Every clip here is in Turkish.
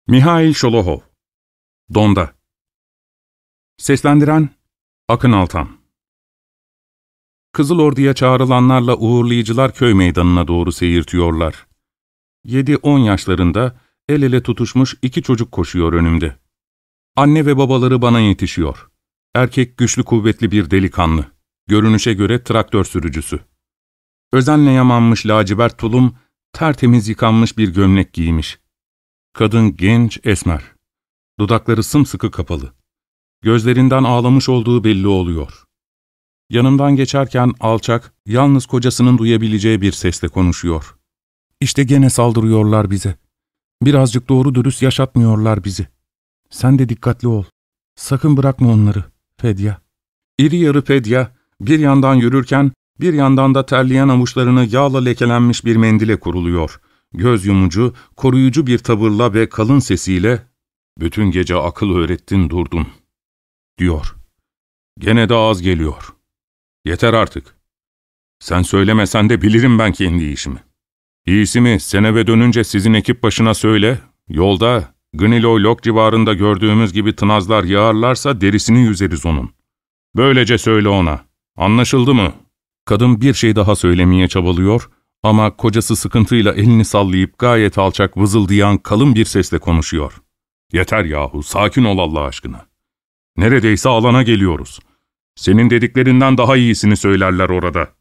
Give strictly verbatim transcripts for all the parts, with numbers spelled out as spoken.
Mihail Şolohov. Donda. Seslendiren Akın Altan. Kızılordu'ya çağrılanlarla uğurlayıcılar köy meydanına doğru seyirtiyorlar. Yedi on yaşlarında el ele tutuşmuş iki çocuk koşuyor önümde. Anne ve babaları bana yetişiyor. Erkek güçlü kuvvetli bir delikanlı. Görünüşe göre traktör sürücüsü. Özenle yamanmış lacivert tulum, tertemiz yıkanmış bir gömlek giymiş. Kadın genç, esmer. Dudakları sımsıkı kapalı. Gözlerinden ağlamış olduğu belli oluyor. Yanımdan geçerken alçak, yalnız kocasının duyabileceği bir sesle konuşuyor. İşte gene saldırıyorlar bize. Birazcık doğru dürüst yaşatmıyorlar bizi. Sen de dikkatli ol. Sakın bırakma onları, Fedya. İri yarı Fedya, bir yandan yürürken, bir yandan da terleyen avuçlarını yağla lekelenmiş bir mendile kuruluyor. Göz yumucu, koruyucu bir tavırla ve kalın sesiyle, ''Bütün gece akıl öğrettin durdun.'' diyor. ''Gene de az geliyor. Yeter artık. Sen söylemesen de bilirim ben kendi işimi. İyisi mi sen eve dönünce sizin ekip başına söyle, yolda Gniloy-Lok civarında gördüğümüz gibi tınazlar yağarlarsa derisini yüzeriz onun. Böylece söyle ona. Anlaşıldı mı?'' Kadın bir şey daha söylemeye çabalıyor ama kocası sıkıntıyla elini sallayıp gayet alçak vızıldayan kalın bir sesle konuşuyor. ''Yeter yahu, sakin ol Allah aşkına. Neredeyse alana geliyoruz. Senin dediklerinden daha iyisini söylerler orada.''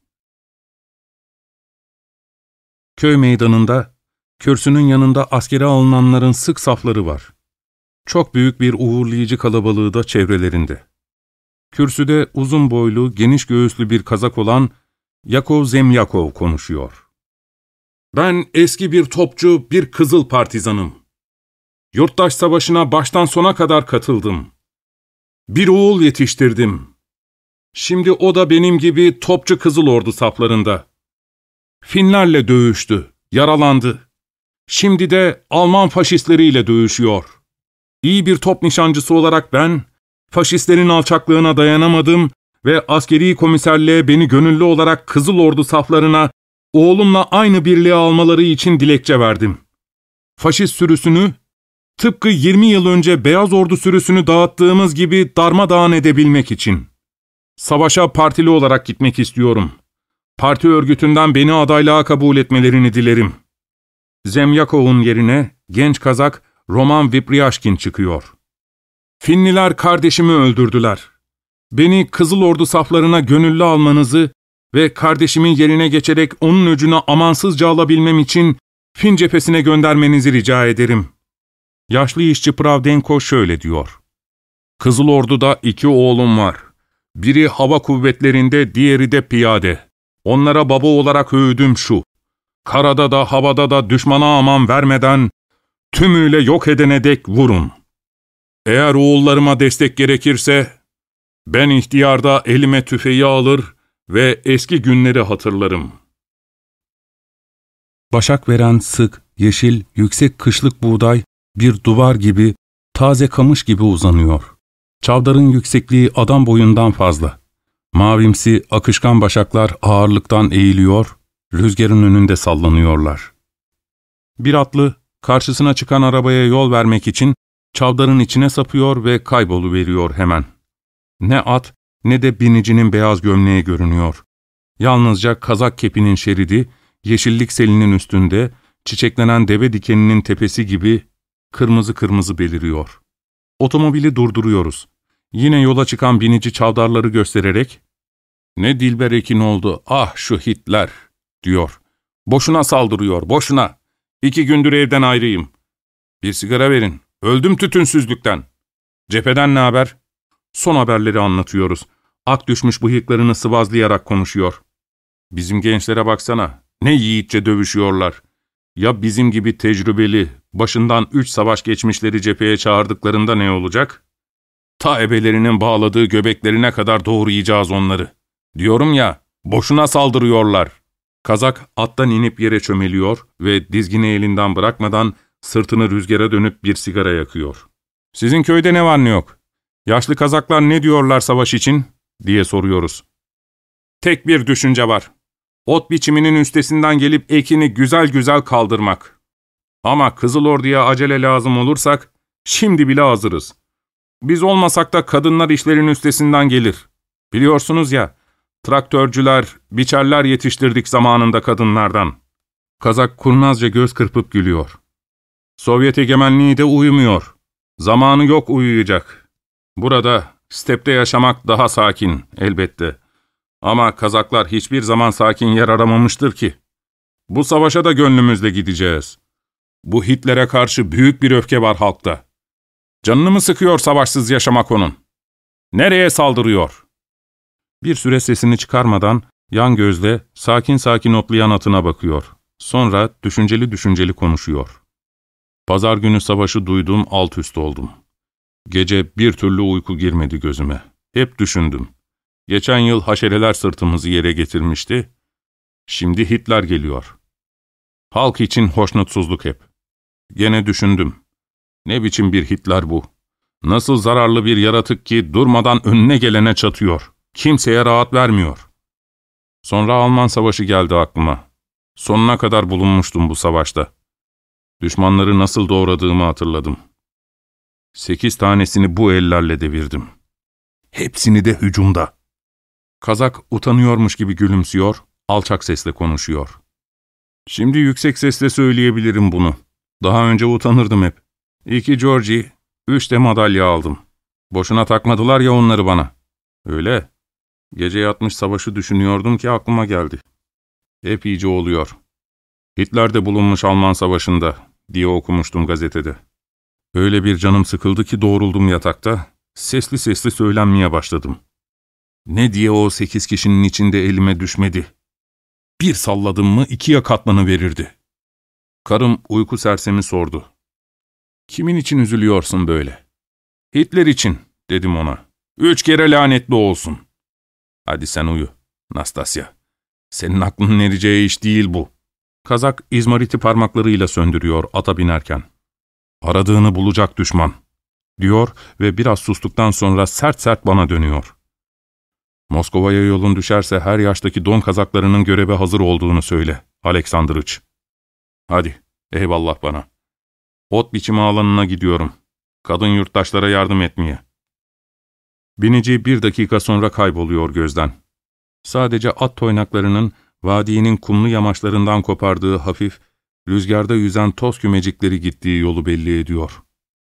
Köy meydanında, kürsünün yanında askere alınanların sık safları var. Çok büyük bir uğurlayıcı kalabalığı da çevrelerinde. Kürsüde uzun boylu, geniş göğüslü bir kazak olan Yakov Zemyakov konuşuyor. ''Ben eski bir topçu, bir Kızıl Partizanım. Yurttaş Savaşı'na baştan sona kadar katıldım. Bir oğul yetiştirdim. Şimdi o da benim gibi topçu Kızıl Ordu saflarında. Finlerle dövüştü, yaralandı. Şimdi de Alman faşistleriyle dövüşüyor. İyi bir top nişancısı olarak ben, faşistlerin alçaklığına dayanamadım ve askeri komiserliğe beni gönüllü olarak Kızıl Ordu saflarına oğlumla aynı birliğe almaları için dilekçe verdim. Faşist sürüsünü, tıpkı yirmi yıl önce Beyaz Ordu sürüsünü dağıttığımız gibi darmadağın edebilmek için. Savaşa partili olarak gitmek istiyorum. Parti örgütünden beni adaylığa kabul etmelerini dilerim. Zemyakov'un yerine genç Kazak Roman Vipriashkin çıkıyor. Finliler kardeşimi öldürdüler. Beni Kızıl Ordu saflarına gönüllü almanızı ve kardeşimin yerine geçerek onun öcünü amansızca alabilmem için Fin cephesine göndermenizi rica ederim. Yaşlı işçi Pravdenko şöyle diyor. Kızıl Ordu'da iki oğlum var. Biri hava kuvvetlerinde, diğeri de piyade. Onlara baba olarak öğüdüm şu. Karada da havada da düşmana aman vermeden tümüyle yok edene dek vurun. Eğer oğullarıma destek gerekirse ben ihtiyarda elime tüfeği alır ve eski günleri hatırlarım. Başak veren sık, yeşil, yüksek kışlık buğday bir duvar gibi, taze kamış gibi uzanıyor. Çavdarın yüksekliği adam boyundan fazla. Mavimsi, akışkan başaklar ağırlıktan eğiliyor, rüzgarın önünde sallanıyorlar. Bir atlı, karşısına çıkan arabaya yol vermek için çavdarın içine sapıyor ve kayboluveriyor hemen. Ne at, ne de binicinin beyaz gömleği görünüyor. Yalnızca kazak kepinin şeridi, yeşillik selinin üstünde, çiçeklenen deve dikeninin tepesi gibi kırmızı kırmızı beliriyor. Otomobili durduruyoruz. Yine yola çıkan binici çavdarları göstererek, ''Ne dilber ekin oldu, ah şu Hitler!'' diyor. ''Boşuna saldırıyor, boşuna. İki gündür evden ayrıyım. Bir sigara verin, öldüm tütünsüzlükten. Cepheden ne haber?'' Son haberleri anlatıyoruz. Ak düşmüş bıyıklarını sıvazlayarak konuşuyor. ''Bizim gençlere baksana, ne yiğitçe dövüşüyorlar. Ya bizim gibi tecrübeli, başından üç savaş geçmişleri cepheye çağırdıklarında ne olacak? Ta ebelerinin bağladığı göbeklerine kadar doğrayacağız onları. Diyorum ya, boşuna saldırıyorlar.'' Kazak attan inip yere çömeliyor ve dizgini elinden bırakmadan sırtını rüzgara dönüp bir sigara yakıyor. ''Sizin köyde ne var ne yok? Yaşlı Kazaklar ne diyorlar savaş için?'' diye soruyoruz. ''Tek bir düşünce var. Ot biçiminin üstesinden gelip ekini güzel güzel kaldırmak. Ama Kızıl Ordu'ya acele lazım olursak, şimdi bile hazırız. Biz olmasak da kadınlar işlerin üstesinden gelir. Biliyorsunuz ya, traktörcüler, biçerler yetiştirdik zamanında kadınlardan. Kazak kurnazca göz kırpıp gülüyor. Sovyet egemenliği de uyumuyor. Zamanı yok uyuyacak. Burada, stepte yaşamak daha sakin elbette. Ama Kazaklar hiçbir zaman sakin yer aramamıştır ki. Bu savaşa da gönlümüzle gideceğiz. Bu Hitler'e karşı büyük bir öfke var halkta. Canını mı sıkıyor savaşsız yaşamak onun? Nereye saldırıyor? Bir süre sesini çıkarmadan yan gözle sakin sakin otlayan atına bakıyor. Sonra düşünceli düşünceli konuşuyor. Pazar günü savaşı duydum, alt üst oldum. Gece bir türlü uyku girmedi gözüme. Hep düşündüm. Geçen yıl haşereler sırtımızı yere getirmişti. Şimdi Hitler geliyor. Halk için hoşnutsuzluk hep. Gene düşündüm. Ne biçim bir Hitler bu? Nasıl zararlı bir yaratık ki durmadan önüne gelene çatıyor. Kimseye rahat vermiyor. Sonra Alman Savaşı geldi aklıma. Sonuna kadar bulunmuştum bu savaşta. Düşmanları nasıl doğradığımı hatırladım. Sekiz tanesini bu ellerle devirdim. Hepsini de hücumda. Kazak utanıyormuş gibi gülümsüyor, alçak sesle konuşuyor. Şimdi yüksek sesle söyleyebilirim bunu. Daha önce utanırdım hep. İki Georgie, üç de madalya aldım. Boşuna takmadılar ya onları bana. Öyle. Gece yatmış savaşı düşünüyordum ki aklıma geldi. Hep iyice oluyor. Hitler de bulunmuş Alman Savaşı'nda diye okumuştum gazetede. Öyle bir canım sıkıldı ki doğruldum yatakta, sesli sesli söylenmeye başladım. Ne diye o sekiz kişinin içinde elime düşmedi. Bir salladım mı ikiye katlanıverirdi. Karım uyku sersemi sordu. Kimin için üzülüyorsun böyle? Hitler için, dedim ona. Üç kere lanetli olsun. Hadi sen uyu, Nastasya. Senin aklının ereceği iş değil bu. Kazak izmariti parmaklarıyla söndürüyor ata binerken. Aradığını bulacak düşman, diyor ve biraz sustuktan sonra sert sert bana dönüyor. Moskova'ya yolun düşerse her yaştaki don kazaklarının göreve hazır olduğunu söyle, Aleksandrıç. Hadi, eyvallah bana. Ot biçimi alanına gidiyorum. Kadın yurttaşlara yardım etmeye. Binici bir dakika sonra kayboluyor gözden. Sadece at toynaklarının vadinin kumlu yamaçlarından kopardığı hafif, rüzgarda yüzen toz kümecikleri gittiği yolu belli ediyor.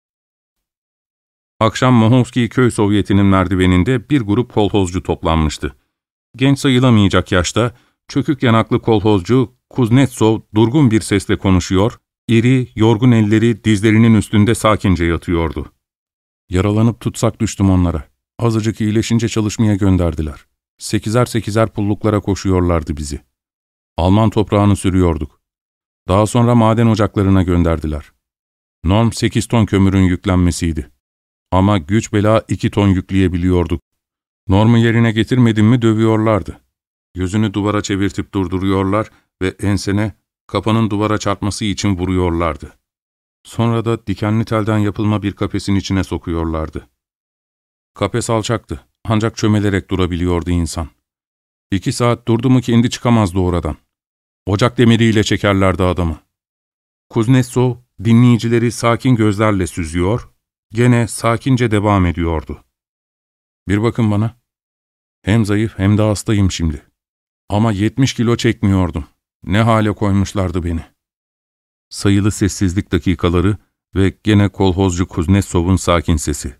Akşam Mohovski Köy Sovyeti'nin merdiveninde bir grup kolhozcu toplanmıştı. Genç sayılamayacak yaşta, çökük yanaklı kolhozcu Kuznetsov durgun bir sesle konuşuyor, iri, yorgun elleri dizlerinin üstünde sakince yatıyordu. Yaralanıp tutsak düştüm onlara. Azıcık iyileşince çalışmaya gönderdiler. Sekizer sekizer pulluklara koşuyorlardı bizi. Alman toprağını sürüyorduk. Daha sonra maden ocaklarına gönderdiler. Norm sekiz ton kömürün yüklenmesiydi. Ama güç bela iki ton yükleyebiliyorduk. Normu yerine getirmedim mi dövüyorlardı. Gözünü duvara çevirtip durduruyorlar ve ensene kafanın duvara çarpması için vuruyorlardı. Sonra da dikenli telden yapılma bir kafesin içine sokuyorlardı. Kafes alçaktı, ancak çömelerek durabiliyordu insan. İki saat durdu mu kendi çıkamazdı oradan. Ocak demiriyle çekerlerdi adamı. Kuznetsov dinleyicileri sakin gözlerle süzüyor, gene sakince devam ediyordu. Bir bakın bana. Hem zayıf hem de hastayım şimdi. Ama yetmiş kilo çekmiyordum. Ne hale koymuşlardı beni. Sayılı sessizlik dakikaları ve gene kolhozcu Kuznetsov'un sakin sesi.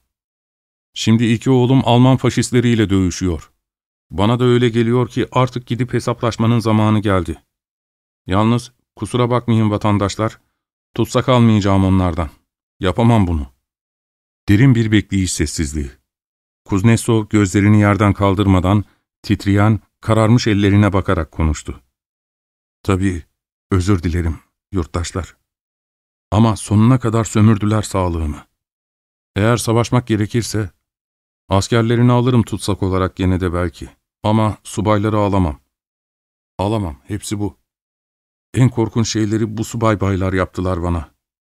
Şimdi iki oğlum Alman faşistleriyle dövüşüyor. Bana da öyle geliyor ki artık gidip hesaplaşmanın zamanı geldi. Yalnız kusura bakmayın vatandaşlar, tutsak almayacağım onlardan. Yapamam bunu. Derin bir bekleyiş sessizliği. Kuznetsov gözlerini yerden kaldırmadan, titreyen, kararmış ellerine bakarak konuştu. Tabii, özür dilerim, yurttaşlar. Ama sonuna kadar sömürdüler sağlığımı. Eğer savaşmak gerekirse, askerlerini alırım tutsak olarak gene de belki. Ama subayları alamam. Alamam, hepsi bu. En korkunç şeyleri bu subay baylar yaptılar bana.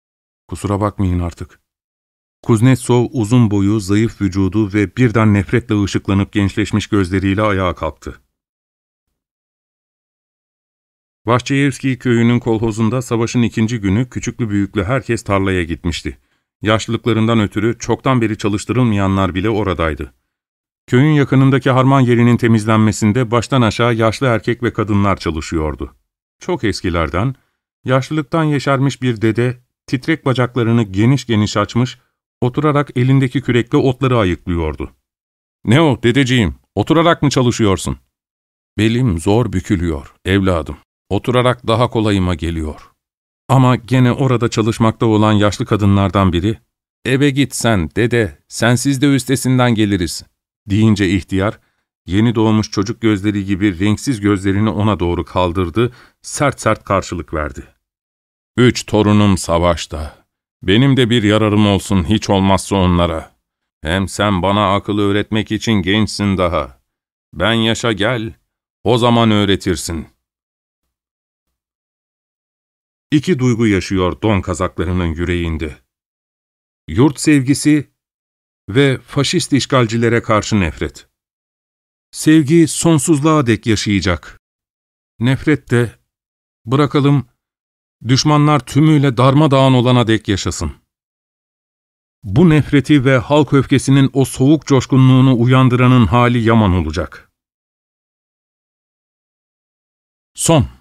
Kusura bakmayın artık. Kuznetsov uzun boyu, zayıf vücudu ve birden nefretle ışıklanıp gençleşmiş gözleriyle ayağa kalktı. Vahçeyevski köyünün kolhozunda savaşın ikinci günü küçüklü büyüklü herkes tarlaya gitmişti. Yaşlılıklarından ötürü çoktan beri çalıştırılmayanlar bile oradaydı. Köyün yakınındaki harman yerinin temizlenmesinde baştan aşağı yaşlı erkek ve kadınlar çalışıyordu. Çok eskilerden, yaşlılıktan yeşermiş bir dede, titrek bacaklarını geniş geniş açmış, oturarak elindeki kürekle otları ayıklıyordu. ''Ne o dedeciğim, oturarak mı çalışıyorsun?'' ''Belim zor bükülüyor, evladım. Oturarak daha kolayıma geliyor.'' Ama gene orada çalışmakta olan yaşlı kadınlardan biri, ''Eve git sen, dede, sensiz de üstesinden geliriz.'' deyince ihtiyar, yeni doğmuş çocuk gözleri gibi renksiz gözlerini ona doğru kaldırdı, sert sert karşılık verdi. ''Üç torunum savaşta. Benim de bir yararım olsun hiç olmazsa onlara. Hem sen bana akıl öğretmek için gençsin daha. Ben yaşa gel, o zaman öğretirsin.'' İki duygu yaşıyor don kazaklarının yüreğinde. Yurt sevgisi ve faşist işgalcilere karşı nefret. Sevgi sonsuzluğa dek yaşayacak. Nefret de, bırakalım, düşmanlar tümüyle darmadağın olana dek yaşasın. Bu nefreti ve halk öfkesinin o soğuk coşkunluğunu uyandıranın hali yaman olacak. Son.